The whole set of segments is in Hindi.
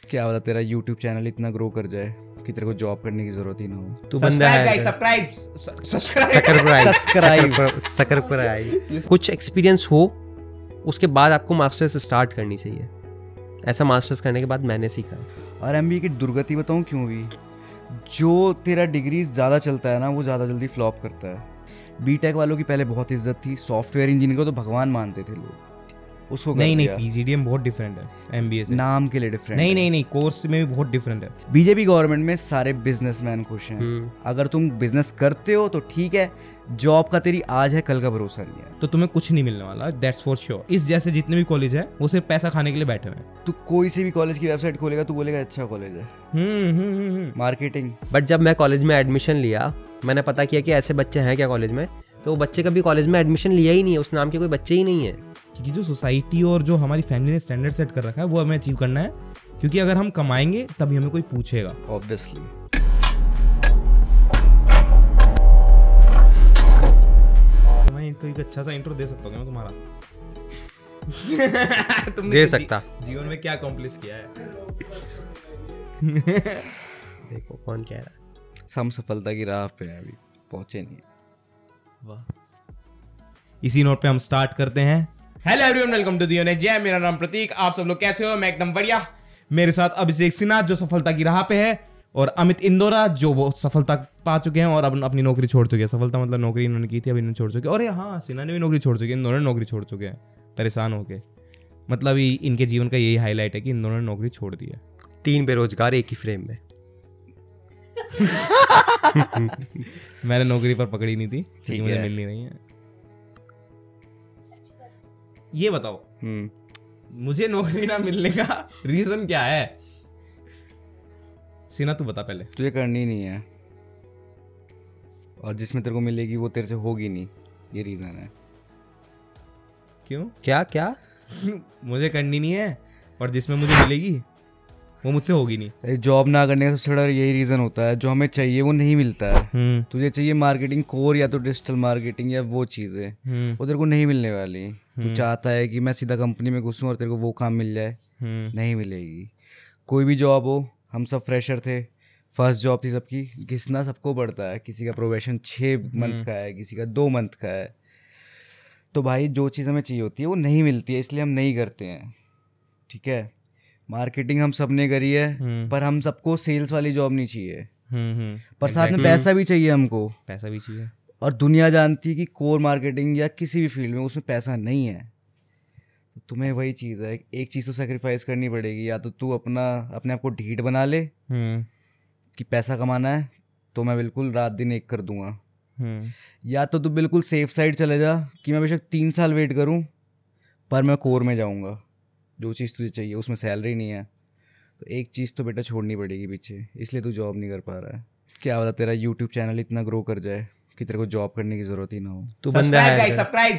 क्या पता तेरा YouTube चैनल इतना ग्रो कर जाए कि तेरे को जॉब करने की जरूरत ही ना हो। तू बंदा है सब्सक्राइब कुछ एक्सपीरियंस हो उसके बाद आपको मास्टर्स स्टार्ट करनी चाहिए। ऐसा मास्टर्स करने के बाद मैंने सीखा। और MBA की दुर्गति बताऊं क्यों हुई? जो तेरा डिग्री ज़्यादा चलता है ना वो ज़्यादा जल्दी फ्लॉप करता है। बीटेक वालों की पहले बहुत इज्जत थी, सॉफ्टवेयर इंजीनियर को तो भगवान मानते थे लोग, उसको नहीं PGDM बहुत डिफरेंट है MBA से। नाम के लिए डिफरेंट नहीं कोर्स में भी बहुत डिफरेंट है। बीजेपी गवर्नमेंट में सारे बिजनेसमैन खुश हैं। अगर तुम बिजनेस करते हो तो ठीक है, जॉब का तेरी आज है कल का भरोसा नहीं है, तो तुम्हें कुछ नहीं मिलने वाला, दैट्स फॉर श्योर। इस जैसे जितने भी कॉलेज है वो सिर्फ पैसा खाने के लिए बैठे हुए हैं। तू कोई से भी कॉलेज की वेबसाइट खोलेगा तू बोलेगा अच्छा कॉलेज है, मार्केटिंग। बट जब मैं कॉलेज में एडमिशन लिया, मैंने पता किया कि ऐसे बच्चे हैं क्या कॉलेज में, तो वो बच्चे कभी कॉलेज में एडमिशन लिया ही नहीं है, उस नाम के कोई बच्चे ही नहीं है। क्योंकि जो सोसाइटी और जो हमारी फैमिली ने स्टैंडर्ड सेट कर रखा है वो हमें अचीव करना है, क्योंकि अगर हम कमाएंगे तभी हमें कोई पूछेगा। ऑब्वियसली मैं कोई अच्छा सा इंट्रो दे सकता हूँ मैं तुम्हारा? तुमने दे सकता। जीवन में क्या अकॉम्प्लिश किया है? देखो कौन कह रहा है। हम सफलता की राह पे हैं, अभी पहुंचे नहीं। वाह। इसी नोट पे हम स्टार्ट करते हैं। Hello everyone, welcome to the Jai. मेरा नाम प्रतीक, आप सब लोग कैसे हो? मैं एकदम बढ़िया। मेरे साथ अभिषेक सिन्हा जो सफलता की राह पे है, और अमित इंदौरा जो बहुत सफलता पा चुके हैं और अब अपनी नौकरी छोड़ चुके हैं। सफलता मतलब नौकरी इन्होंने की थी, अब इन्होंने छोड़ चुके हैं। और हाँ, सिन्हा ने भी नौकरी छोड़ चुकी है, इन दोनों ने नौकरी छोड़ चुके हैं परेशान होके। मतलब इनके जीवन का यही हाईलाइट है कि इन दोनों ने नौकरी छोड़ दी है। 3 बेरोजगार एक ही फ्रेम में। मैंने नौकरी पर पकड़ी नहीं थी क्योंकि मुझे मिल नहीं रही है। ये बताओ, मुझे नौकरी ना मिलने का रीजन क्या है? सीना तू बता पहले। तुझे करनी नहीं है, और जिसमें तेरे को मिलेगी वो तेरे से होगी नहीं, ये रीजन है। क्यों? क्या मुझे करनी नहीं है और जिसमें मुझे मिलेगी वो मुझसे होगी नहीं। जॉब ना करने का सबसे बड़ा यही रीजन होता है, जो हमें चाहिए वो नहीं मिलता है। तुझे चाहिए मार्केटिंग कोर या तो डिजिटल मार्केटिंग या वो चीजें, वो तेरे को नहीं मिलने वाली। तू चाहता है कि मैं सीधा कंपनी में घुसूं और तेरे को वो काम मिल जाए, नहीं मिलेगी। कोई भी जॉब हो, हम सब फ्रेशर थे, फर्स्ट जॉब थी सबकी, घिसना सबको पड़ता है। किसी का प्रोबेशन 6 मंथ का है, किसी का 2 मंथ का है। तो भाई जो चीज़ हमें चाहिए होती है वो नहीं मिलती है, इसलिए हम नहीं करते हैं। ठीक है, मार्केटिंग हम सब ने करी है, पर हम सबको सेल्स वाली जॉब नहीं चाहिए। पर साथ में पैसा भी चाहिए हमको, पैसा भी चाहिए। और दुनिया जानती है कि कोर मार्केटिंग या किसी भी फील्ड में उसमें पैसा नहीं है। तो तुम्हें वही चीज़ है, एक चीज़ तो सेक्रीफाइस करनी पड़ेगी। या तो तू अपने आप को ढीठ बना ले कि पैसा कमाना है तो मैं बिल्कुल रात दिन एक कर दूंगा, या तो तू बिल्कुल सेफ साइड चले जा कि मैं बेशक 3 साल वेट करूं पर मैं कोर में जाऊंगा। जो चीज़ तुझे चाहिए उसमें सैलरी नहीं है, तो एक चीज़ तो बेटा छोड़नी पड़ेगी पीछे, इसलिए तू जॉब नहीं कर पा रहा है। क्या पता तेरा YouTube चैनल इतना ग्रो कर जाए कि तेरे को जॉब करने की जरूरत ही ना हो। तू बंदा है ये सब्सक्राइब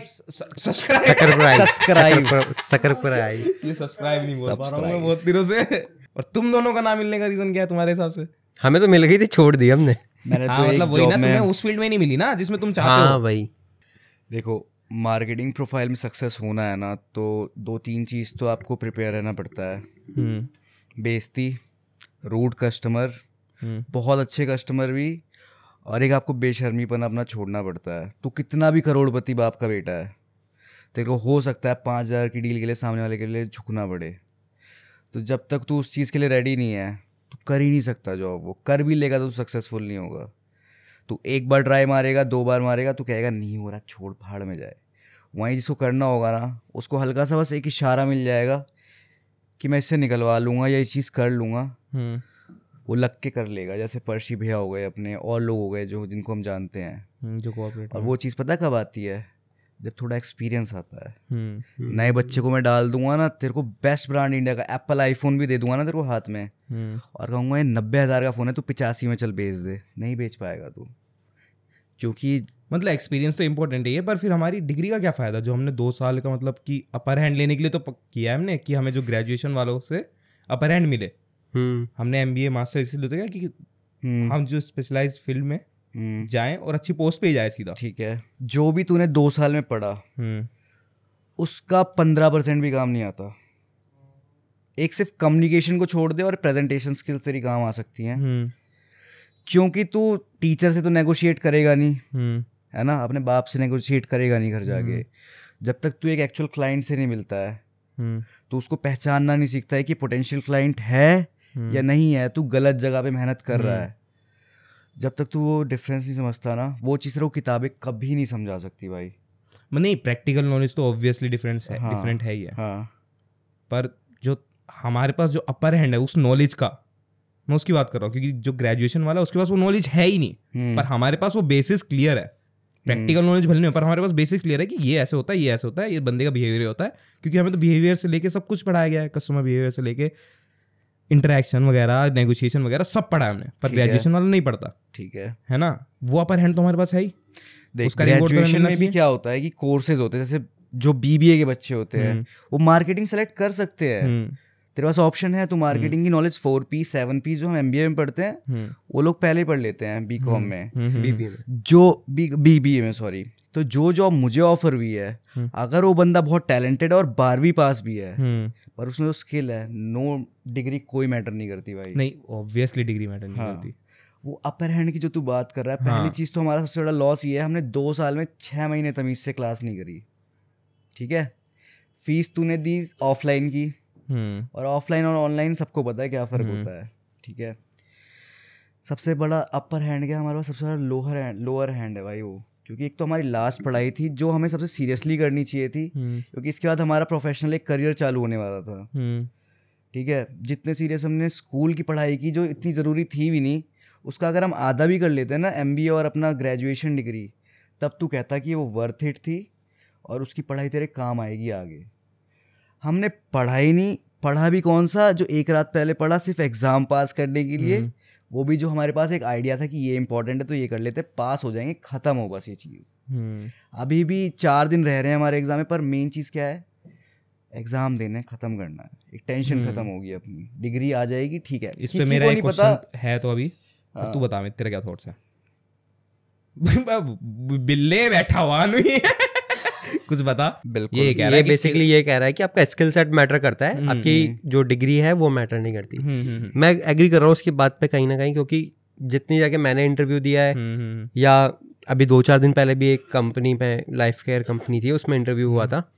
नहीं बोल पा रहा हूं मैं बहुत दिनों से। और तुम दोनों का नाम मिलने का रीजन क्या है तुम्हारे हिसाब से? हमें तो मिल गई थी, छोड़ दी हमने। मैंने हाँ, तो मतलब वही ना, तुम्हें उस फील्ड में नहीं मिली ना जिसमें तुम चाहते हो। हाँ भाई, देखो, मार्केटिंग प्रोफाइल में सक्सेस होना है ना, तो 2-3 चीज़ तो आपको प्रिपेयर रहना पड़ता है। बेइज्जती, रूड कस्टमर, बहुत अच्छे कस्टमर भी, और एक आपको बेशर्मीपन अपना छोड़ना पड़ता है। तो कितना भी करोड़पति बाप का बेटा है, तेरे को हो सकता है 5,000 की डील के लिए सामने वाले के लिए झुकना पड़े। तो जब तक तू उस चीज़ के लिए रेडी नहीं है तो कर ही नहीं सकता जॉब। वो कर भी लेगा तो सक्सेसफुल नहीं होगा। तू एक बार ट्राई मारेगा, 2 बार मारेगा, तो कहेगा नहीं हो रहा, छोड़, पहाड़ में जाए। वहीं जिसको करना होगा ना, उसको हल्का सा बस एक इशारा मिल जाएगा कि मैं इससे निकलवा लूँगा या ये चीज़ कर लूँगा, वो लग के कर लेगा। जैसे पर्शी भैया हो गए अपने, और लोग हो गए जो जिनको हम जानते हैं जो कोऑपरेट। और वो चीज़ पता कब आती है? जब थोड़ा एक्सपीरियंस आता है। नए बच्चे को मैं डाल दूंगा ना, तेरे को बेस्ट ब्रांड इंडिया का एप्पल आईफोन भी दे दूंगा ना तेरे को हाथ में, और कहूँगा ये 90,000 का फ़ोन है, तू 85 में चल बेच दे, नहीं बेच पाएगा तू, क्योंकि मतलब एक्सपीरियंस तो इंपॉर्टेंट है, पर फिर हमारी डिग्री का क्या फ़ायदा जो हमने 2 साल का मतलब कि अपर हैंड लेने के लिए तो किया है हमने, कि हमें जो ग्रेजुएशन वालों से अपर हैंड मिले। हमने MBA मास्टर इसलिए होता है कि हम जो स्पेशलाइज्ड फील्ड में जाएं और अच्छी पोस्ट पे ही जाए सीधा। ठीक है, जो भी तूने 2 साल में पढ़ा उसका 15% भी काम नहीं आता। एक सिर्फ कम्युनिकेशन को छोड़ दे और प्रेजेंटेशन स्किल्स तेरी काम आ सकती हैं, क्योंकि तू टीचर से तो नेगोशिएट करेगा नहीं, है ना, अपने बाप से नेगोशिएट करेगा नहीं घर जाके। जब तक तू एक एक्चुअल क्लाइंट से नहीं मिलता है तो उसको पहचानना नहीं सीखता है कि पोटेंशियल क्लाइंट है या नहीं है, तू गलत जगह पे मेहनत कर रहा है। जब तक तू वो डिफरेंस नहीं समझता ना, वो चीज़ वो किताबें कभी नहीं समझा सकती भाई। नहीं, प्रैक्टिकल नॉलेज तो ऑब्वियसली डिफरेंट है ही है। हाँ, पर जो हमारे पास जो अपर हैंड है उस नॉलेज का, मैं उसकी बात कर रहा हूँ, क्योंकि जो ग्रेजुएशन वाला उसके पास वो नॉलेज है ही नहीं, पर हमारे पास वो बेसिस क्लियर है। प्रैक्टिकल नॉलेज भले नहीं, पर हमारे पास बेसिस क्लियर है कि ये ऐसे होता है, ये ऐसे होता है, ये बंदे का बिहेवियर होता है, क्योंकि हमें तो बिहेवियर से लेके सब कुछ पढ़ाया गया है, कस्टमर बिहेवियर से लेके इंटरेक्शन वगैरह, नेगोशिएशन वगैरह सब पढ़ा है हमने, पर ग्रेजुएशन वाला नहीं पढ़ता। ठीक है ना, वो अपर हैंड तो हमारे पास है ही। देख, ग्रेजुएशन में भी क्या होता है कि कोर्सेज होते हैं, जैसे जो बीबीए के बच्चे होते हैं वो मार्केटिंग सेलेक्ट कर सकते हैं। तेरे पास ऑप्शन है, तू मार्केटिंग की नॉलेज 4P 7P जो हम एमबीए में पढ़ते हैं वो लोग पहले पढ़ लेते हैं बीकॉम में, बीबीए में, जो बीबीए में सॉरी। तो जो जॉब मुझे ऑफर हुई है, अगर वो बंदा बहुत टैलेंटेड है और 12वीं पास भी है पर उसमें जो स्किल है, नो डिग्री कोई मैटर नहीं करती भाई। नहीं, ऑब्वियसली डिग्री मैटर नहीं करती। वो अपर हैंड की जो तू बात कर रहा है, पहली चीज़ तो हमारा सबसे बड़ा लॉस ये है, हमने 2 साल में 6 महीने तमीज से क्लास नहीं करी। ठीक है, फीस तूने दी ऑफलाइन की, और ऑफलाइन और ऑनलाइन सबको पता है क्या फ़र्क होता है। ठीक है, सबसे बड़ा अपर हैंड क्या हमारे पास, सबसे बड़ा लोअर हैंड है भाई वो, क्योंकि एक तो हमारी लास्ट पढ़ाई थी जो हमें सबसे सीरियसली करनी चाहिए थी, क्योंकि इसके बाद हमारा प्रोफेशनल एक करियर चालू होने वाला था। ठीक है, जितने सीरियस हमने स्कूल की पढ़ाई की जो इतनी ज़रूरी थी भी नहीं, उसका अगर हम आधा भी कर लेते हैं ना, एमबीए और अपना ग्रेजुएशन डिग्री, तब तू कहता कि वो वर्थ इट थी और उसकी पढ़ाई तेरे काम आएगी आगे। हमने पढ़ाई नहीं, पढ़ा भी कौन सा, जो एक रात पहले पढ़ा सिर्फ एग्ज़ाम पास करने के लिए, वो भी जो हमारे पास एक आइडिया था कि ये इंपॉर्टेंट है तो ये कर लेते, पास हो जाएंगे, ख़त्म हो बस ये चीज़। अभी भी 4 दिन रह रहे हैं हमारे एग्ज़ाम में, पर मेन चीज़ क्या है, एग्ज़ाम देने ख़त्म करना है, एक टेंशन ख़त्म होगी, अपनी डिग्री आ जाएगी। ठीक है, इस पे मेरा एक क्वेश्चन है तो अभी तू बता, मैं तेरा क्या थॉट्स है? बिल्ले बैठा हुआ नहीं कुछ बता। बिल्कुल, ये बेसिकली ये कह रहा है कि आपका स्किल सेट मैटर करता है, आपकी जो डिग्री है वो मैटर नहीं करती। मैं एग्री कर रहा हूँ उसकी बात पे कहीं ना कहीं, क्योंकि जितनी जगह मैंने इंटरव्यू दिया है, या अभी 2-4 दिन पहले भी एक कंपनी में, लाइफ केयर कंपनी थी, उसमें इंटरव्यू हुआ था,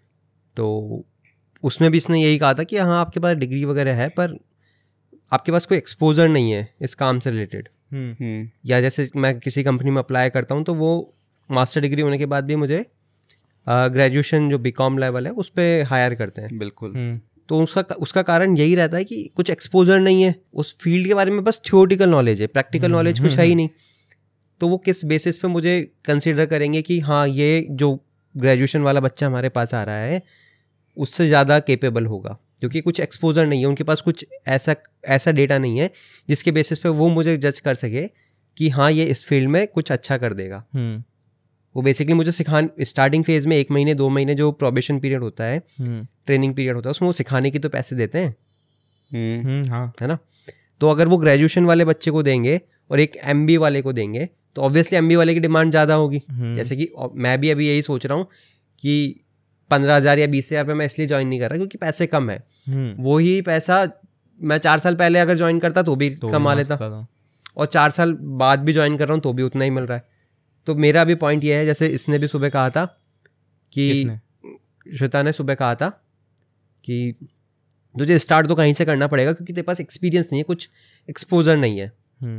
तो उसमें भी इसने यही कहा था कि हाँ आपके पास डिग्री वगैरह है पर आपके पास कोई एक्सपोजर नहीं है इस काम से रिलेटेड। या जैसे मैं किसी कंपनी में अप्लाई करता हूँ तो वो मास्टर डिग्री होने के बाद भी मुझे ग्रेजुएशन जो बीकॉम लेवल है उस पर हायर करते हैं। बिल्कुल। तो उसका कारण यही रहता है कि कुछ एक्सपोजर नहीं है उस फील्ड के बारे में, बस थियोरेटिकल नॉलेज है, प्रैक्टिकल नॉलेज कुछ है ही नहीं। तो वो किस बेसिस पे मुझे कंसिडर करेंगे कि हाँ ये जो ग्रेजुएशन वाला बच्चा हमारे पास आ रहा है उससे ज़्यादा केपेबल होगा, क्योंकि कुछ एक्सपोजर नहीं है उनके पास, कुछ ऐसा डेटा नहीं है जिसके बेसिस पे वो मुझे जज कर सके कि हाँ ये इस फील्ड में कुछ अच्छा कर देगा। वो बेसिकली मुझे स्टार्टिंग फेज में 1 महीने 2 महीने जो प्रोबेशन पीरियड होता है, ट्रेनिंग पीरियड होता है, उसमें वो सिखाने की तो पैसे देते हैं। हाँ, है ना। तो अगर वो ग्रेजुएशन वाले बच्चे को देंगे और एक MBA वाले को देंगे तो ऑब्वियसली MBA वाले की डिमांड ज़्यादा होगी। जैसे कि मैं भी अभी यही सोच रहा हूँ कि 15,000 या 20,000 रुपये मैं इसलिए ज्वाइन नहीं कर रहा क्योंकि पैसे कम है। वही पैसा मैं 4 साल पहले अगर ज्वाइन करता तो भी कमा लेता, और 4 साल बाद भी ज्वाइन कर रहा हूँ तो भी उतना ही मिल रहा है। तो मेरा भी पॉइंट ये है, जैसे इसने भी सुबह कहा था कि श्वेता ने सुबह कहा था कि तुझे स्टार्ट तो कहीं से करना पड़ेगा क्योंकि तेरे पास एक्सपीरियंस नहीं है, कुछ एक्सपोजर नहीं है।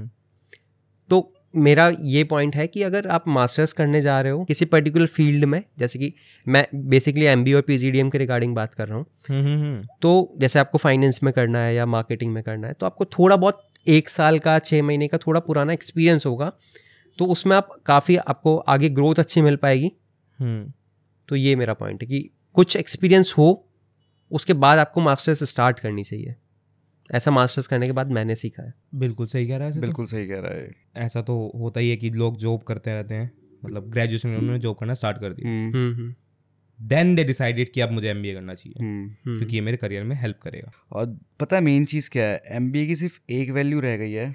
तो मेरा ये पॉइंट है कि अगर आप मास्टर्स करने जा रहे हो किसी पर्टिकुलर फील्ड में, जैसे कि मैं बेसिकली MBA और PGDM के रिगार्डिंग बात कर रहा हूँ, तो जैसे आपको फाइनेंस में करना है या मार्केटिंग में करना है तो आपको थोड़ा बहुत 1 साल का 6 महीने का थोड़ा पुराना एक्सपीरियंस होगा, तो उसमें आप काफ़ी आपको आगे ग्रोथ अच्छी मिल पाएगी। तो ये मेरा पॉइंट है कि कुछ एक्सपीरियंस हो उसके बाद आपको मास्टर्स स्टार्ट करनी चाहिए। ऐसा मास्टर्स करने के बाद मैंने सीखा है। बिल्कुल सही कह रहा है। बिल्कुल सही कह रहा है। ऐसा तो होता ही है कि लोग जॉब करते रहते हैं, मतलब ग्रेजुएशन में उन्होंने जॉब करना स्टार्ट कर दी, देन दे डिसाइडेड कि अब मुझे MBA करना चाहिए क्योंकि ये मेरे करियर में हेल्प करेगा। और पता है मेन चीज़ क्या है, MBA की सिर्फ एक वैल्यू रह गई है।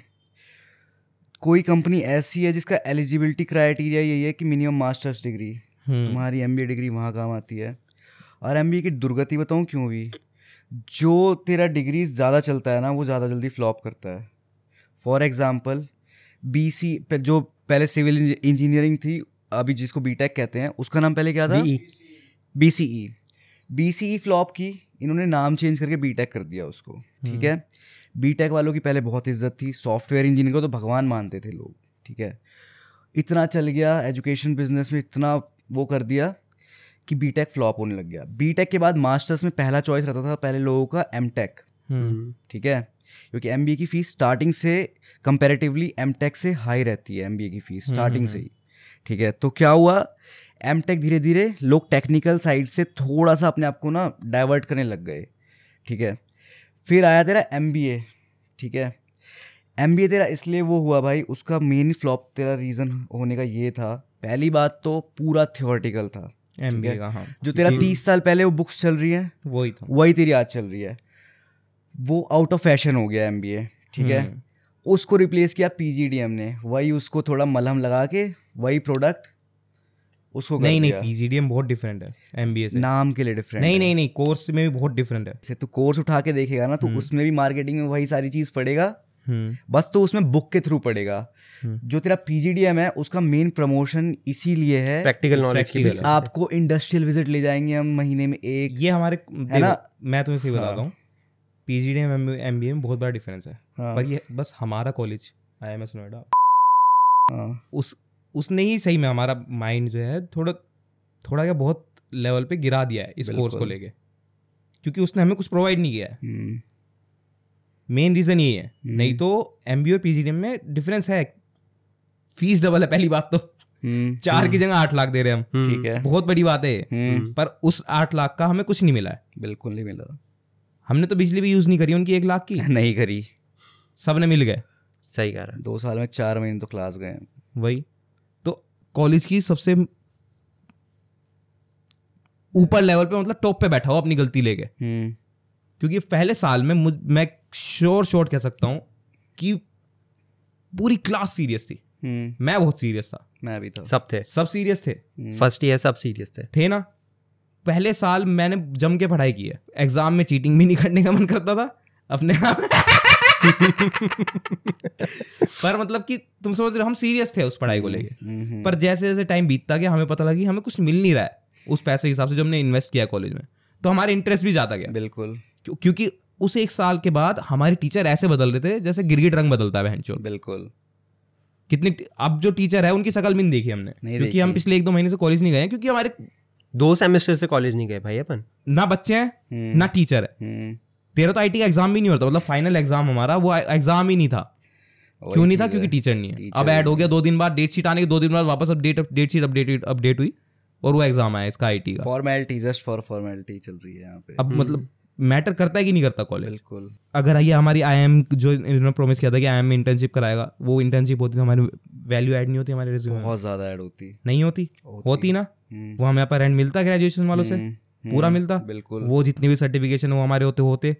कोई कंपनी ऐसी है जिसका एलिजिबिलिटी क्राइटेरिया यही है कि मिनिमम मास्टर्स डिग्री, तुम्हारी MBA डिग्री वहाँ काम आती है। और MBA की दुर्गति बताऊँ क्यों हुई, जो तेरा डिग्री ज़्यादा चलता है ना वो ज़्यादा जल्दी फ्लॉप करता है। फॉर एग्जांपल बीसी पे जो पहले सिविल इंजीनियरिंग थी, अभी जिसको बीटेक कहते हैं, उसका नाम पहले क्या था? बीसीई। बीसीई फ्लॉप की, इन्होंने नाम चेंज करके बीटेक कर दिया उसको, ठीक है। बीटेक वालों की पहले बहुत इज्जत थी, सॉफ्टवेयर इंजीनियर को तो भगवान मानते थे लोग, ठीक है। इतना चल गया एजुकेशन बिजनेस में, इतना वो कर दिया कि बीटेक फ्लॉप होने लग गया। बीटेक के बाद मास्टर्स में पहला चॉइस रहता था पहले लोगों का एमटेक, ठीक है, क्योंकि एमबीए की फीस स्टार्टिंग से कंपैरेटिवली एमटेक से हाई रहती है, एमबीए की फीस स्टार्टिंग से ही, ठीक है। तो क्या हुआ, एमटेक धीरे धीरे लोग टेक्निकल साइड से थोड़ा सा अपने आप को ना डाइवर्ट करने लग गए, ठीक है। फिर आया तेरा एमबीए, ठीक है। एमबीए तेरा इसलिए वो हुआ भाई, उसका मेन फ्लॉप तेरा रीज़न होने का ये था, पहली बात तो पूरा थियोरेटिकल था एमबीए का, हाँ। जो तेरा 30 साल पहले वो बुक्स चल रही है वही था, वही तेरी आज चल रही है, वो आउट ऑफ फैशन हो गया एमबीए, ठीक है। उसको रिप्लेस किया पीजीडीएम ने, वही उसको थोड़ा मलहम लगा के वही प्रोडक्ट उसको नहीं पीजीडीएम बहुत डिफरेंट है एमबीए से, नाम के लिए डिफरेंट नहीं कोर्स में भी बहुत डिफरेंट है। जैसे तू कोर्स उठा के देखेगा ना तो उसमें भी मार्केटिंग में वही सारी चीज पड़ेगा, बस तो उसमें बुक के थ्रू पड़ेगा। जो तेरा पीजीडीएम है उसका मेन प्रमोशन इसीलिए है प्रैक्टिकल नॉलेज के लिए, आपको इंडस्ट्रियल विजिट ले जाएंगे हम महीने में एक, ये हमारे है ना। मैं तुम्हें सही बताता हूँ, पीजीडीएम एमबीए में बहुत बड़ा डिफरेंस है, पर ये बस हमारा कॉलेज आईएमएस नोएडा, उसने ही सही में हमारा माइंड जो है थोड़ा क्या बहुत लेवल पे गिरा दिया है इस कोर्स को लेके, क्योंकि उसने हमें कुछ प्रोवाइड नहीं किया है। मेन रीजन ये है, नहीं तो एमबीए और पीजीडीएम में डिफरेंस है, फीस डबल है पहली बात तो, 4 की जगह 8 लाख दे रहे हैं हम, ठीक है, बहुत बड़ी बात है। पर उस 8 लाख का हमें कुछ नहीं मिला है, बिल्कुल नहीं मिला। हमने तो बिजली भी यूज नहीं करी उनकी 1 लाख की, नहीं करी, सब ने मिल गए। सही कह रहा है, 2 साल में 4 महीने तो क्लास गए। वही तो कॉलेज की सबसे ऊपर लेवल पे, मतलब टॉप पे बैठा हो अपनी गलती लेके, क्योंकि पहले साल में मैं शॉर्ट कह सकता हूं कि पूरी क्लास सीरियस थी, मैं बहुत सीरियस था, मैं भी था, सब सीरियस थे, फर्स्ट ईयर सब सीरियस थे ना। पहले साल मैंने जम के पढ़ाई की है, एग्जाम में चीटिंग भी नहीं करने का मन करता था अपने आप पर मतलब कि तुम समझ रहे हो, हम सीरियस थे उस पढ़ाई को लेके। पर जैसे जैसे टाइम बीतता गया हमें पता लगा कि हमें कुछ मिल नहीं रहा है उस पैसे के हिसाब से जो हमने इन्वेस्ट किया कॉलेज में, तो हमारे इंटरेस्ट भी जाता गया। बिल्कुल, क्योंकि उस 1 साल के बाद हमारे टीचर ऐसे बदल रहे थे जैसे गिरगिट रंग बदलता है बहनचोद। बिल्कुल, कितनी अब जो टीचर है उनकी शकल भी नहीं देखी हमने, क्योंकि हम पिछले 1-2 महीने से कॉलेज नहीं गए, क्योंकि हमारे 2 सेमेस्टर से कॉलेज नहीं गए भाई अपन, ना बच्चे हैं ना टीचर है। तेरा तो आईटी का एग्जाम भी नहीं होता, मतलब फाइनल एग्जाम हमारा वो एग्जाम ही नहीं था। क्यों नहीं था? क्योंकि टीचर नहीं है। अब ऐड हो गया 2 दिन बाद, डेट शीट आने के 2 दिन बाद वापस अब डेट शीट अपडेट हुई और वो एग्जाम आया इसका आईटी का। फॉर्मेलिटी, जस्ट फॉर फॉर्मेलिटी चल रही है यहाँ पे। अब मतलब मैटर करता है कि नहीं करता कॉलेज? बिल्कुल। अगर ये हमारी आईएम जो इन्होंने प्रॉमिस किया था कि आईएम में इंटर्नशिप कराएगा, वो इंटर्नशिप होती तो हमारी वैल्यू ऐड नहीं होती हमारे रिज्यूमे, बहुत ज्यादा ऐड होती नहीं होती ना। वो हमें अपर एंड मिलता ग्रेजुएशन वालों से, पूरा मिलता। बिल्कुल। वो जितने भी सर्टिफिकेशन वो हमारे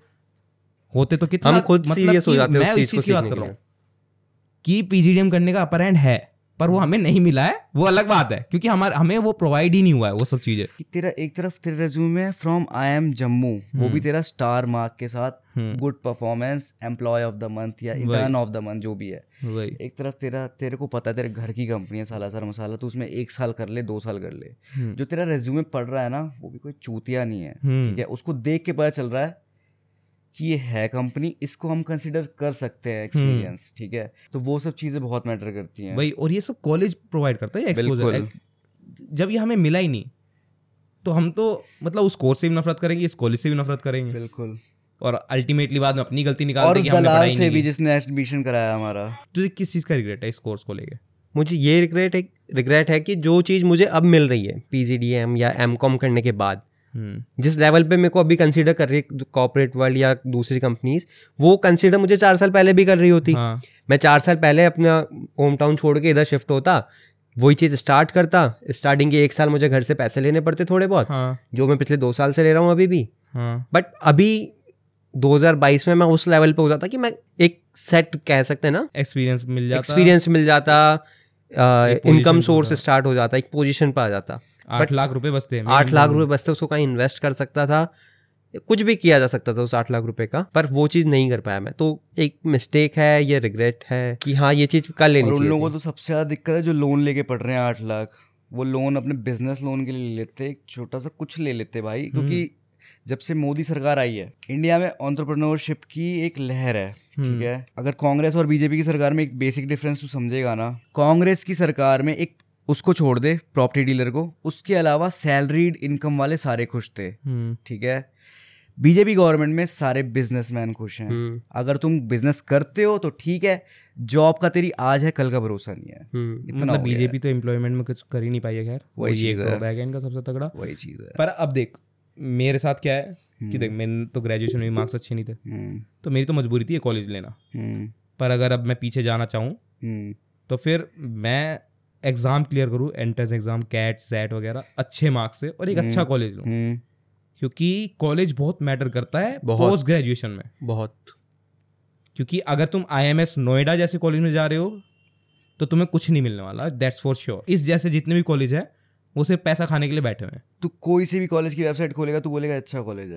होते तो कितना हम खुद सीरियस हो जाते हैं उस चीज की बात कर रहा हूँ कि पीजीडीएम करने का अपर एंड है, पर वो हमें नहीं मिला है, वो अलग बात है, क्योंकि हमें वो प्रोवाइड ही नहीं हुआ है वो सब चीजें। तेरा एक तरफ तेरे रेज्यूमे है फ्रॉम IIM जम्मू, वो भी तेरा स्टार मार्क के साथ, good performance, employee of the month या इंटर्न ऑफ द मंथ जो भी है। एक तरफ तेरे को पता है तेरे घर की कंपनी है सालासर मसाला, तो उसमें 1 साल कर ले, 2 साल कर ले। जो तेरा रेज्यूमे पढ़ रहा है ना, वो भी कोई चूतिया नहीं है, ठीक है। उसको देख के पता चल रहा है कि ये है कंपनी, इसको हम कंसिडर कर सकते हैं एक्सपीरियंस, ठीक है। तो वो सब चीजें बहुत मैटर करती हैं भाई, और ये सब कॉलेज प्रोवाइड करता है एक्सपोजर। जब ये हमें मिला ही नहीं तो हम तो मतलब उस कोर्स से भी नफरत करेंगे, इस कॉलेज से भी नफरत करेंगे। बिल्कुल। और अल्टीमेटली बाद में अपनी गलती निकालते हैं कि हमने पढ़ाई नहीं से भी जिसने एडमिशन कराया हमारा। तुझे किस चीज का रिग्रेट है इस कोर्स को लेके? मुझे ये रिग्रेट है कि जो चीज़ मुझे अब मिल रही है पीजीडीएम या एमकॉम करने के बाद, जिस लेवल पे मेरे को अभी कंसीडर कर रही है कॉर्पोरेट वर्ल्ड या दूसरी कंपनीज, वो कंसीडर मुझे 4 साल पहले भी कर रही होती। मैं 4 साल पहले अपना होम टाउन छोड़ के इधर शिफ्ट होता, वही चीज़ स्टार्ट करता। स्टार्टिंग के 1 साल मुझे घर से पैसे लेने पड़ते थोड़े बहुत, जो मैं पिछले 2 साल से ले रहा हूँ अभी भी। बट अभी 2022 में मैं उस लेवल पे हो जाता कि मैं एक सेट कह सकते हैं ना, एक्सपीरियंस मिल जाता, इनकम सोर्स स्टार्ट हो जाता, एक पोजीशन पर आ जाता। 8 लाख रुपए बचते हैं, 8 लाख रुपए बचते, उसको कहीं इन्वेस्ट कर सकता था, कुछ भी किया जा सकता था उस 8 लाख रुपए का, पर वो चीज़ नहीं कर पाया मैं। तो एक मिस्टेक है, ये रिग्रेट है कि हाँ ये चीज़ कर लेनी चाहिए। उन लोगों को तो सबसे ज़्यादा दिक्कत है जो लोन लेके पढ़ रहे हैं 8 लाख, वो लोन अपने बिजनेस लोन के लिए ले लेते, एक छोटा सा कुछ ले लेते भाई, क्योंकि जब से मोदी सरकार आई है इंडिया में एंटरप्रेन्योरशिप की एक लहर है, ठीक है। अगर कांग्रेस और बीजेपी की सरकार में एक बेसिक डिफरेंस तू समझेगा ना, कांग्रेस की सरकार में एक उसको छोड़ दे प्रॉपर्टी डीलर को, उसके अलावा सैलरीड इनकम वाले सारे खुश थे, ठीक है। बीजेपी गवर्नमेंट में सारे बिजनेसमैन खुश हैं। अगर तुम बिजनेस करते हो तो ठीक है, जॉब का तेरी आज है कल का भरोसा नहीं है। मतलब बीजेपी तो एम्प्लॉयमेंट में कुछ कर ही नहीं पाई है, खैर वही चीज़ है, ड्रॉबैक है इनका सबसे तगड़ा, वही चीज़ है। पर अब देख मेरे साथ क्या है कि देख मैंने तो ग्रेजुएशन में मार्क्स अच्छे नहीं थे, तो मेरी तो मजबूरी थी कॉलेज लेना। पर अगर अब मैं पीछे जाना चाहूँ तो फिर मैं एग्ज़ाम क्लियर करूँ, एंट्रेंस एग्ज़ाम, कैट सेट वगैरह, अच्छे मार्क्स से और एक अच्छा कॉलेज लूँ, क्योंकि कॉलेज बहुत मैटर करता है पोस्ट ग्रेजुएशन में, बहुत। क्योंकि अगर तुम IMS नोएडा जैसे कॉलेज में जा रहे हो तो तुम्हें कुछ नहीं मिलने वाला, दैट्स फॉर श्योर। इस जैसे जितने भी कॉलेज है वो सिर्फ पैसा खाने के लिए बैठे हुए हैं। तू कोई सी भी कॉलेज की वेबसाइट खोलेगा तू बोलेगा अच्छा कॉलेज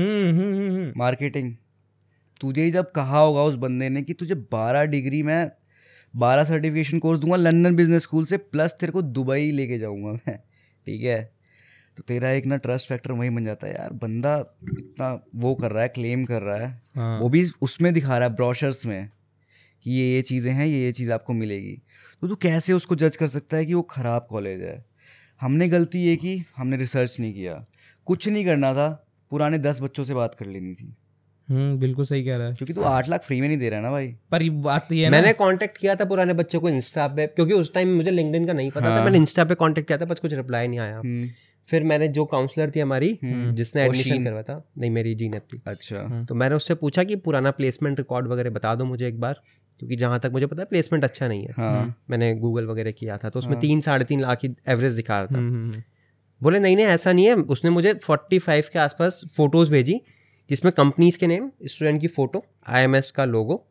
है। मार्केटिंग तुझे ही जब कहा होगा उस बंदे ने कि तुझे 12 डिग्री में 12 सर्टिफिकेशन कोर्स दूंगा लंदन बिजनेस स्कूल से, प्लस तेरे को दुबई लेके जाऊंगा मैं, ठीक है, तो तेरा एक ना ट्रस्ट फैक्टर वही बन जाता है, यार बंदा इतना वो कर रहा है, क्लेम कर रहा है, हाँ। वो भी उसमें दिखा रहा है ब्रोशर्स में कि ये चीज़ें हैं, ये चीज़ आपको मिलेगी, तो तू कैसे उसको जज कर सकता है कि वो ख़राब कॉलेज है। हमने गलती ये की, हमने रिसर्च नहीं किया, कुछ नहीं करना था, पुराने 10 बच्चों से बात कर लेनी थी। बिल्कुल सही कह रहा है, क्योंकि तू 8 लाख फ्री में नहीं दे रहा है ना भाई। पर बात तो ये है, मैंने कांटेक्ट किया था पुराने बच्चों को इंस्टा पे, क्योंकि उस टाइम मुझे लिंक्डइन का नहीं पता था, मैंने इंस्टा पे कांटेक्ट किया था, बस कुछ रिप्लाई नहीं आया। फिर मैंने जो काउंसलर थी हमारी जिसने एडमिशन करवाया था, नहीं मेरी जीनत थी, अच्छा, तो मैंने उससे पूछा कि पुराना प्लेसमेंट रिकॉर्ड वगैरह बता दो मुझे एक बार, क्योंकि जहाँ तक मुझे पता है प्लेसमेंट अच्छा नहीं है। हाँ। मैंने गूगल वगैरह किया था तो उसमें 3-3.5 लाख की एवरेज दिखा रहा था। बोले नहीं ऐसा नहीं है। उसने मुझे 45 के आसपास फोटोज भेजी जिसमें कंपनीज के नेम, स्टूडेंट की फोटो, IMS का लोगो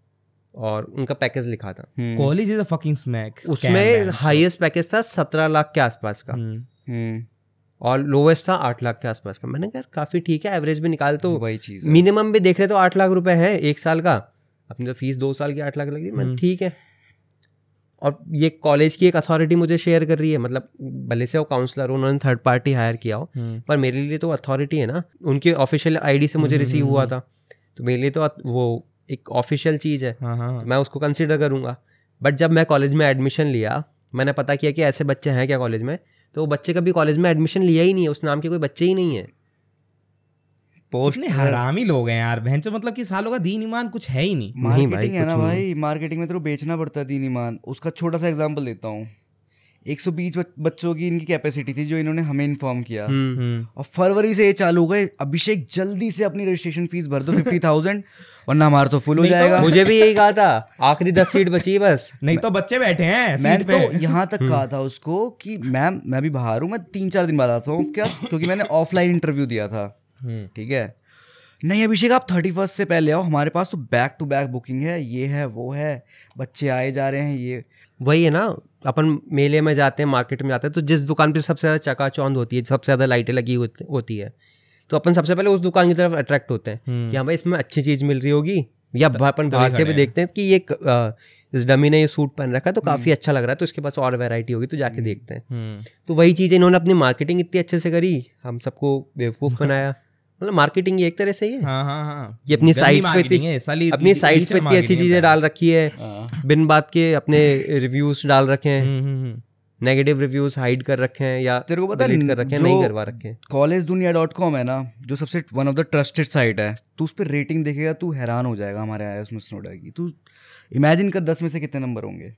और उनका पैकेज लिखा था। College is a fucking smack. उसमें हाईएस्ट पैकेज था 17 लाख के आसपास का और लोवेस्ट था 8 लाख के आसपास का। मैंने कहा काफी ठीक है, एवरेज भी निकाल तो वही चीज, मिनिमम भी देख रहे तो 8 लाख रुपए है 1 साल का, अपनी तो फीस 2 साल की 8 लाख लगी। मैंने ठीक है। और ये कॉलेज की एक अथॉरिटी मुझे शेयर कर रही है, मतलब भले से वो काउंसलर, उन्होंने थर्ड पार्टी हायर किया हो, पर मेरे लिए तो अथॉरिटी है ना, उनके ऑफिशियल ID से मुझे रिसीव हुआ था, तो मेरे लिए तो वो एक ऑफिशियल चीज़ है, तो मैं उसको कंसिडर करूँगा। बट जब मैं कॉलेज में एडमिशन लिया, मैंने पता किया कि ऐसे बच्चे हैं क्या कॉलेज में, तो वो बच्चे कभी कॉलेज में एडमिशन लिया ही नहीं है, उस नाम के कोई बच्चे ही नहीं है। पोस्ट हरामी लोग हैं यार बहन, मतलब कि सालों का दीन ईमान कुछ है ही नहीं। मार्केटिंग है ना भाई, मार्केटिंग में तेरे को बेचना पड़ता है दीन ईमान। उसका छोटा सा एग्जांपल देता हूँ। 120 बच्चों की इनकी कैपेसिटी थी जो इन्होंने हमें इन्फॉर्म किया, और फरवरी से ये चालू हो गए, अभिषेक जल्दी से अपनी रजिस्ट्रेशन फीस भर दो 50,000 वरना हमारा तो फुल हो जाएगा। मुझे भी यही कहा था, आखिरी 10 सीट बची बस, नहीं तो बच्चे बैठे हैं। मैंने तो यहाँ तक कहा था उसको कि मैम मैं भी बाहर हूँ, मैं 3-4 दिन बाद आता हूँ क्या, क्योंकि मैंने ऑफलाइन इंटरव्यू दिया था, ठीक है। नहीं अभिषेक आप 31 से पहले आओ, हमारे पास तो बैक टू बैक बुकिंग है, ये है वो है, बच्चे आए जा रहे हैं। ये वही है ना, अपन मेले में जाते हैं, मार्केट में जाते हैं, तो जिस दुकान पे सबसे ज़्यादा चकाचौंध होती है, सबसे ज़्यादा लाइटें लगी होती है, तो अपन सबसे पहले उस दुकान की तरफ अट्रैक्ट होते हैं कि हाँ भाई इसमें अच्छी चीज़ मिल रही होगी, या अपन बाहर से भी देखते हैं कि ये इस डमी ने ये सूट पहन रखा है तो काफ़ी अच्छा लग रहा है, तो इसके पास और वैरायटी होगी तो जाके देखते हैं। तो वही चीज़ इन्होंने अपनी मार्केटिंग इतनी अच्छे से करी, हम सबको बेवकूफ़ बनाया। मतलब मार्केटिंग ये एक तरह से ही है। हाँ। ये अपनी साइट्स पे अपनी साइट्स पे इतनी अच्छी चीजें डाल रखी है, बिन बात के अपने रिव्यूज डाल रखे हैं, नेगेटिव रिव्यूज हाइड कर रखे हैं या तेरे को पता डिलीट कर रखे हैं, नहीं करवा रखे हैं। collegedunia.com है ना, जो सबसे one of the trusted site है, तू उस पर रेटिंग देखेगा तू हैरान हो जाएगा हमारे IIMS नोएडा की। तू इमेजिन कर 10 में से कितने नंबर होंगे?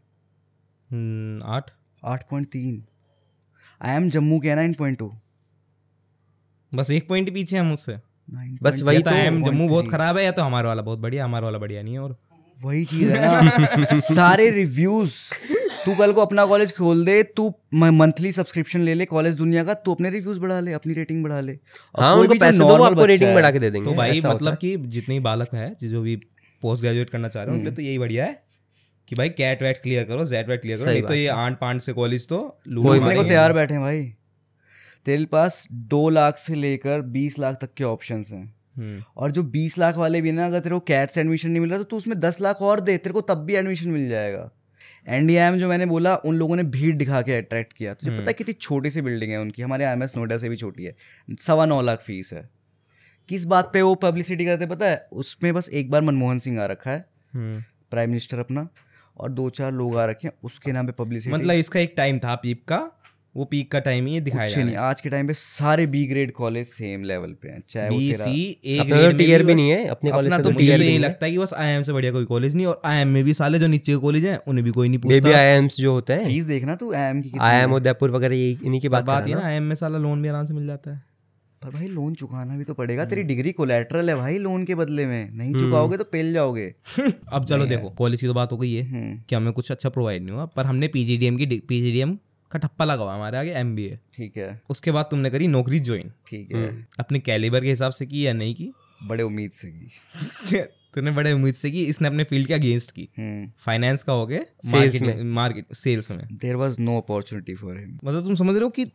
8.3। IIM जम्मू के 9.2, बस 1 पॉइंट पीछे हम उससे। बस वही तो जम्मू बहुत खराब है, या तो हमारा वाला बहुत बढ़िया, हमारा वाला बढ़िया नहीं है। और वही चीज है ना सारे रिव्यूज। तू कल को अपना कॉलेज खोल दे, तू मंथली सब्सक्रिप्शन ले ले कॉलेज दुनिया का, तू अपने रिव्यूज बढ़ा ले, अपनी रेटिंग बढ़ा ले। हाँ, उनको पैसे दो, आपको रेटिंग बढ़ा के दे देंगे। तो भाई मतलब कि जितने बालक है जो भी पोस्ट ग्रेजुएट करना चाह रहे हैं उनके लिए तो यही बढ़िया है कि भाई कैट वैट क्लियर करो, जेट वैट क्लियर करो, नहीं तो ये आंट पांट से कॉलेज तो को तैयार बैठे भाई। तेरे पास 2 लाख से लेकर 20 लाख तक के ऑप्शंस हैं। और जो 20 लाख वाले भी ना, अगर तेरे को कैट से एडमिशन नहीं मिल रहा तो तू उसमें 10 लाख और दे, तेरे को तब भी एडमिशन मिल जाएगा। NDIM जो मैंने बोला, उन लोगों ने भीड़ दिखा के अट्रैक्ट किया। तुझे पता है कितनी छोटी सी बिल्डिंग है उनकी, हमारे IMS नोएडा से भी छोटी है, 9.25 लाख फीस है। किस बात पे वो पब्लिसिटी करते पता है? उसमें बस एक बार मनमोहन सिंह आ रखा है, प्राइम मिनिस्टर अपना, और 2-4 लोग आ रखे हैं, उसके नाम पे पब्लिसिटी। मतलब इसका एक टाइम था पीक का, वो पीक का टाइम ही दिखाया जा रहा है। नहीं, आज के टाइम पे सारे B grade college same level पे हैं, चाहे वो तेरा अपना तो टीयर भी नहीं है अपने कॉलेज अपना का, तो टीयर नहीं लगता कि बस IIM से बढ़िया कोई कॉलेज नहीं। और IIM में भी साले जो नीचे के कॉलेज हैं उन्हें भी कोई नहीं पूछता। बेबी IIMs जो होते हैं, फीस देखना तू IIM की, IIM उदयपुर वगैरह, ये इन्हीं की बात है ना। IIM में साला लोन भी आराम से मिल जाता है, पर भाई लोन चुकाना भी तो पड़ेगा। तेरी डिग्री कोलैटरल है भाई, लोन के बदले में नहीं चुकाओगे तो पेल जाओगे। अब चलो देखो, कॉलेज की तो बात हो गई है कि हमें कुछ अच्छा प्रोवाइड नहीं हुआ, पर हमने PGDM का ठप्पा लगा हुआ हमारे आगे MBA, ठीक है। उसके बाद तुमने करी नौकरी ज्वाइन, ठीक है। अपने कैलिबर के हिसाब से की या नहीं की? बड़े उम्मीद से की। तूने बड़े उम्मीद से की, इसने अपने फील्ड के अगेंस्ट की। फाइनेंस का हो गया, सेल्स में there was no opportunity for him. मतलब तुम समझ रहे हो कि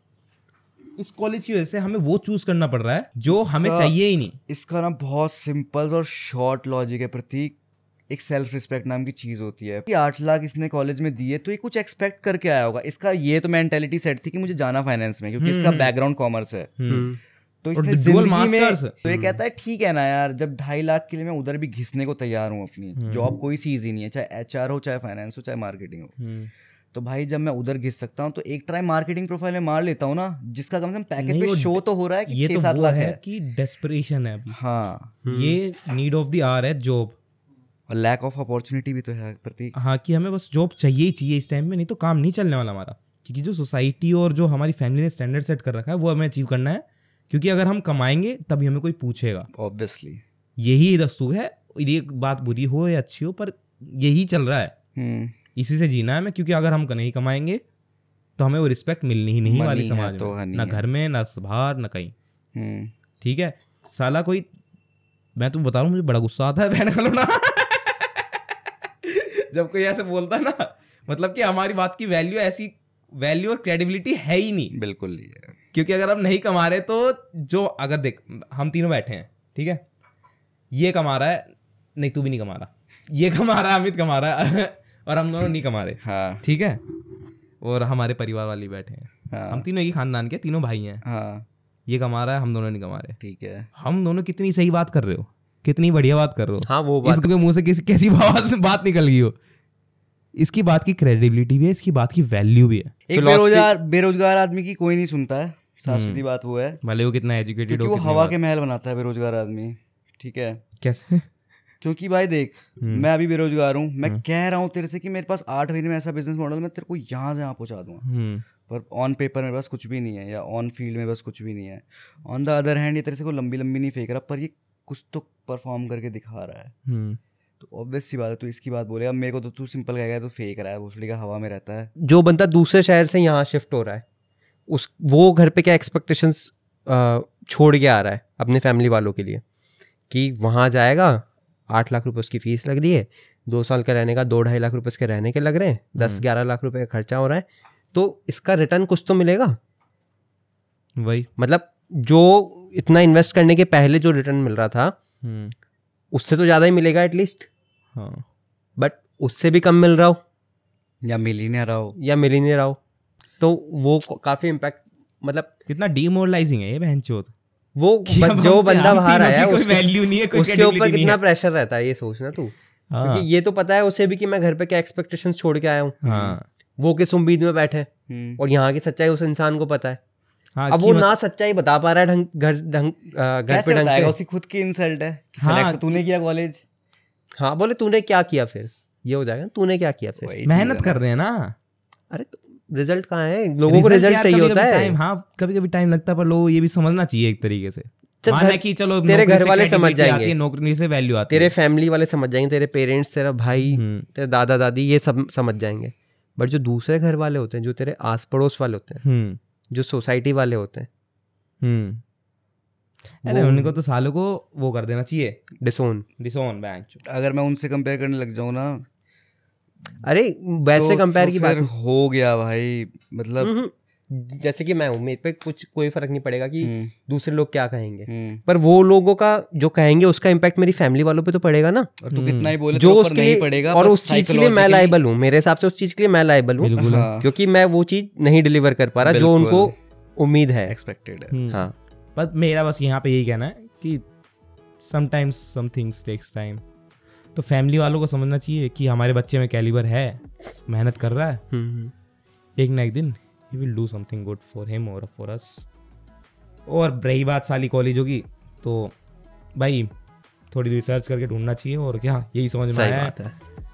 इस कॉलेज की वजह से हमें वो चूज करना पड़ रहा है जो हमें चाहिए ही नहीं। इसका ना बहुत सिंपल और शॉर्ट लॉजिक है प्रतीक। एक सेल्फ रिस्पेक्ट नाम की चीज होती है कि 8 लाख इसने कॉलेज में दिए तो ये कुछ एक्सपेक्ट करके आया होगा। इसका ये तो मेंटालिटी सेट थी कि मुझे जाना फाइनेंस में, क्योंकि इसका बैकग्राउंड कॉमर्स है। तो इसने जिंदगी में तो ये कहता है ठीक है ना यार, जब 2.5 लाख के लिए मैं उधर भी घिसने को तैयार हूँ अपनी जॉब, कोई सी इजी नहीं है, चाहे HR हो, चाहे फाइनेंस हो, चाहे मार्केटिंग हो। तो भाई जब मैं उधर घिस सकता हूँ तो एक ट्राई मार्केटिंग प्रोफाइल में मार लेता हूँ ना, जिसका कम से कम पैकेज पे शो तो हो रहा है कि 6-7 लाख है कि डेस्परेशन है अभी। हाँ, ये नीड ऑफ द आवर है जॉब, और लैक ऑफ अपॉर्चुनिटी भी तो है प्रतीक। हाँ, कि हमें बस जॉब चाहिए ही चाहिए इस टाइम में, नहीं तो काम नहीं चलने वाला हमारा। क्योंकि जो सोसाइटी और जो हमारी फैमिली ने स्टैंडर्ड सेट कर रखा है वो हमें अचीव करना है, क्योंकि अगर हम कमाएंगे तभी हमें कोई पूछेगा। ऑब्वियसली यही दस्तूर है। ये बात बुरी हो या अच्छी हो, पर यही चल रहा है, इसी से जीना है हमें। क्योंकि अगर हम नहीं कमाएंगे तो हमें वो रिस्पेक्ट मिलनी ही नहीं वाली समाज तो में, ना घर में, ना बाहर, ना कहीं। ठीक है साला, कोई मैं तुम बता रहा हूँ, मुझे बड़ा गुस्सा आता है बहन खलो ना जब कोई ऐसे बोलता है ना, मतलब कि हमारी बात की वैल्यू और क्रेडिबिलिटी है ही नहीं। बिल्कुल नहीं है। क्योंकि अगर हम नहीं कमा रहे तो जो, अगर देख हम तीनों बैठे हैं, ठीक है, ये कमा रहा है, नहीं तू भी नहीं कमा रहा, ये कमा रहा है, अमित कमा रहा है और हम दोनों नहीं कमा रहे। हाँ, ठीक है, और हमारे परिवार वाले बैठे हैं। हाँ, हम तीनों एक ही खानदान के, तीनों भाई हैं। हाँ, ये कमा रहा है, हम दोनों नहीं कमा रहे। ठीक है। हम दोनों कितनी सही बात कर रहे हो, कितनी बढ़िया बात कर रहे हो। हाँ, वो बात इसके मुंह से कैसी बात निकल गई हो। इसकी बात की क्रेडिबिलिटी भी है, इसकी बात की वैल्यू भी है। एक बेरोजगार आदमी की कोई नहीं सुनता है, साफ सीधी बात वो है, भले वो कितना एजुकेटेड हो, वो हवा के महल बनाता है बेरोजगार आदमी। ठीक है, कैसे? क्योंकि भाई देख, मैं अभी बेरोजगार हूँ, मैं कह रहा हूँ तेरे से कि मेरे पास 8 महीने में ऐसा बिजनेस मॉडल मैं तेरे को यहाँ से यहाँ पहुँचा दूंगा, पर ऑन पेपर में बस कुछ भी नहीं है, या ऑन फील्ड में बस कुछ भी नहीं है। ऑन द अदर हैंड ये तेरे से कोई लंबी नहीं फेंक रहा, पर ये कुछ तो परफॉर्म करके दिखा रहा है। तो ऑब्वियस सी बात है, तू इसकी बात बोले। अब मेरे को तो तू सिंपल कहेगा तो फेक रहा है, भोसड़ी का हवा में रहता है। जो बंदा दूसरे शहर से यहाँ शिफ्ट हो रहा है, वो घर पे क्या एक्सपेक्टेशंस छोड़ के आ रहा है अपने फैमिली वालों के लिए, कि वहाँ जाएगा, 8 लाख रुपए उसकी फीस लग रही है, 2 साल का रहने का 2-2.5 लाख रुपए उसके रहने के लग रहे हैं, 10-11 लाख रुपए का खर्चा हो रहा है, तो इसका रिटर्न कुछ तो मिलेगा। वही मतलब जो इतना इन्वेस्ट करने के पहले जो रिटर्न मिल रहा था उससे तो ज़्यादा ही मिलेगा एटलीस्ट। हाँ, बट उससे भी कम मिल रहा हो, या मिल ही नहीं रहा हो, तो वो काफ़ी इम्पैक्ट, मतलब कितना डीमोरलाइजिंग है ये बहनचोद। वो जो बंदा बाहर आया है वैल्यू नहीं है, उसके ऊपर कितना प्रेशर रहता है ये सोचना तू। क्योंकि ये तो पता है उसे भी कि मैं घर पे क्या एक्सपेक्टेशंस छोड़ के आया हूँ, वो किस उम्मीद में बैठे, और यहाँ की सच्चाई उस इंसान को पता है। अब वो ना सच्चाई बता पा रहा है घर पे ढंग से, उसकी खुद की इंसल्ट है। सेलेक्ट तूने किया कॉलेज, हाँ बोले तूने क्या किया, फिर ये हो जाएगा तूने क्या किया, फिर मेहनत कर रहे हैं ना। अरे तो रिजल्ट कहाँ है, लोगों को रिजल्ट चाहिए होता है। हाँ, कभी कभी टाइम लगता है, पर लोगों ये भी समझना चाहिए एक तरीके से। कि चलो तेरे घर वाले समझ जाएंगे, नौकरी से वैल्यू आती है, तेरे फैमिली वाले समझ जाएंगे, तेरे पेरेंट्स, तेरा भाई, तेरे दादा दादी, ये सब समझ जाएंगे। बट जो दूसरे घर वाले होते हैं, जो तेरे आस पड़ोस वाले होते हैं, जो सोसाइटी वाले होते हैं, अरे उनको तो सालों को वो कर देना चाहिए, डिसोन बैंक। अगर मैं उनसे कंपेयर करने लग जाऊँ ना, अरे वैसे तो कंपेयर की बात हो गया भाई। मतलब जैसे कि मैं हूँ, मेरे पे कुछ कोई फर्क नहीं पड़ेगा कि दूसरे लोग क्या कहेंगे, पर वो लोगों का जो कहेंगे उसका इम्पैक्ट मेरी फैमिली वालों पे तो पड़ेगा ना। और तू कितना ही बोले जो तेरे ऊपर उसके नहीं लिए पड़ेगा, और पर उस चीज के लिए मैं लायबल हूँ, मेरे हिसाब से उस चीज के लिए मैं लायबल हूँ, क्योंकि मैं वो चीज नहीं डिलीवर कर पा रहा जो उनको उम्मीद है, एक्सपेक्टेड है। हाँ, पर मेरा बस यहाँ पे यही कहना है कि sometimes some things takes time. तो फैमिली वालों को समझना चाहिए कि हमारे बच्चे में कैलिबर है, मेहनत कर रहा है, एक ना एक दिन he will do something good for him और फॉर अस। और रही बात साली कॉलेजों की, तो भाई थोड़ी रिसर्च करके ढूंढना चाहिए, और क्या यही समझ में आया है।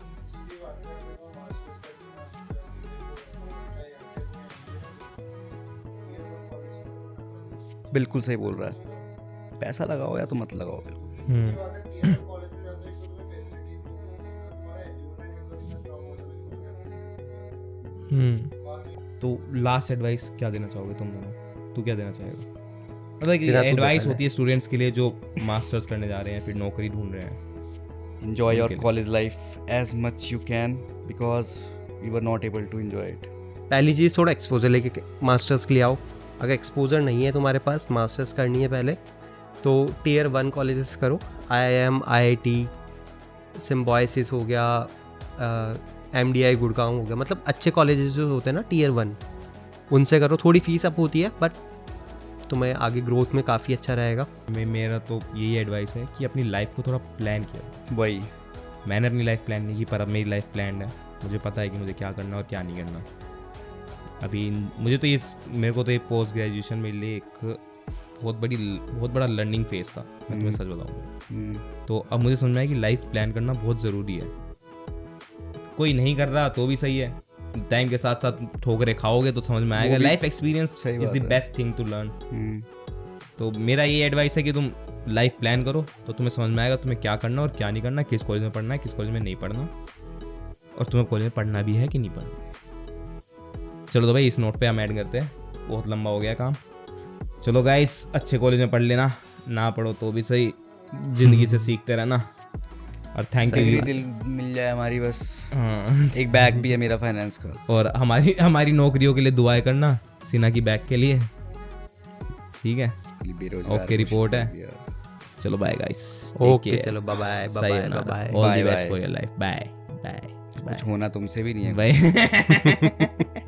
बिल्कुल सही बोल रहा है, पैसा लगाओ या तो मत लगाओ बिल्कुल। तो लास्ट एडवाइस क्या देना चाहोगे तुम दोनों? तू क्या देना चाहेगा? मतलब एडवाइस होती है स्टूडेंट्स के लिए जो मास्टर्स करने जा रहे हैं, फिर नौकरी ढूंढ रहे हैं। Enjoy your college life as much you can because you were not able to enjoy it. पहली चीज़ थोड़ा एक्सपोजर लेके मास्टर्स के लिए आओ। अगर एक्सपोजर नहीं है तुम्हारे पास, मास्टर्स करनी है पहले, तो Tier 1 कॉलेजेस करो। IIM, IIT, सिम्बॉयसिस हो गया, MDI गुड़गांव हो गया, मतलब अच्छे कॉलेजेस जो होते हैं ना Tier 1, उनसे करो। थोड़ी फीस अप होती है, बट तुम्हें आगे ग्रोथ में काफ़ी अच्छा रहेगा। मेरा तो यही एडवाइस है कि अपनी लाइफ को थोड़ा प्लान किया। वही, मैंने अपनी लाइफ प्लान नहीं की, पर अब मेरी लाइफ प्लान है। मुझे पता है कि मुझे क्या करना और क्या नहीं करना। अभी मुझे तो मेरे को तो ये पोस्ट ग्रेजुएशन मेरे लिए एक बहुत बड़ा लर्निंग फेज था, मैं तुम्हें सच बताऊँ। तो अब मुझे समझ में आया कि लाइफ प्लान करना बहुत ज़रूरी है। कोई नहीं कर रहा तो भी सही है, टाइम के साथ साथ ठोकरे खाओगे तो समझ में आएगा। Life experience is the best thing to learn. तो मेरा ये एडवाइस है कि तुम लाइफ प्लान करो, तो तुम्हें समझ में आएगा तुम्हें क्या करना और क्या नहीं करना, किस कॉलेज में पढ़ना है, किस कॉलेज में नहीं पढ़ना, और तुम्हें कॉलेज में पढ़ना भी है कि नहीं पढ़ना। चलो तो भाई इस नोट पे हम ऐड करते हैं, बहुत लंबा हो गया काम। चलो गाइस, अच्छे कॉलेज में पढ़ लेना, ना पढ़ो तो भी सही, जिंदगी से सीखते रहना। और थैंक यू। दिल मिल जाए हमारी बस। हाँ, एक बैग भी है मेरा फाइनेंस का। और हमारी नौकरियों के लिए दुआएं करना, सीना की बैग के लिए, ठीक है? ओके, रिपोर्ट है। चलो बाय गाइस। ओके, चलो bye bye bye bye. All the best for your life. Bye bye. कुछ होना तुमसे भी नहीं है। बाय।